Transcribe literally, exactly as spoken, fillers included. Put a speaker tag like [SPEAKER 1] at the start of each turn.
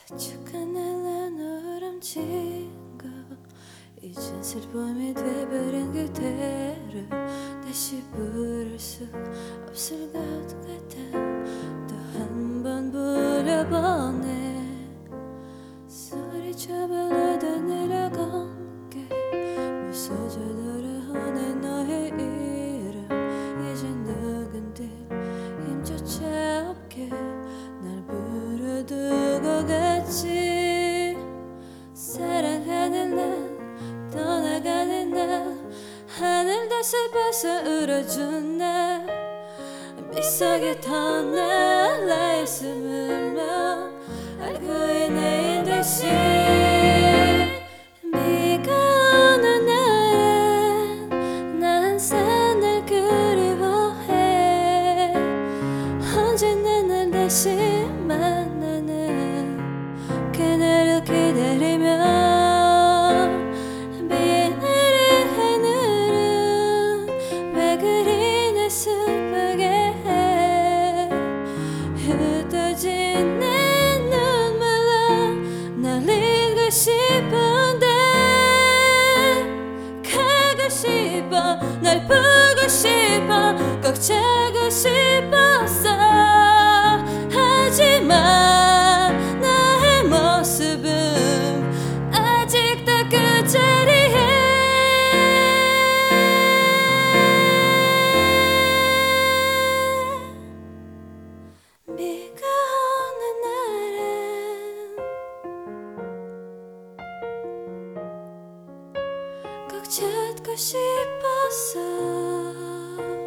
[SPEAKER 1] 축한 날라 누름진 거 이젠 슬픔이 돼버린 그대를 다시 부를 수 없을 것 같아. 또 한 번 불려보네. 소리쳐 불러도 내려감게 부서져 돌아오는 너의 이름. 이젠 누군들 힘조차 없게 날 불러두고 갔지. 사랑하는 날 떠나가는 날 하늘 다 슬퍼서 울어준 날 미소 깃던 날 나의 숨으며 알고 있네 듯이 비가 오는 날엔 난 항상 날 그리워해. 언제나 날 다시 만나는 그날을 기다리며 비 내린 하늘은 왜 그리 날 슬프게 해. 흩어진 내 눈물로 날 잊고 싶은데 가고 싶어 날 보고 싶어 꼭 자고 싶었어. 하지만 나의 모습은 아직도 그 자리에. 비가 오는 날엔 꼭 찾고 싶었어.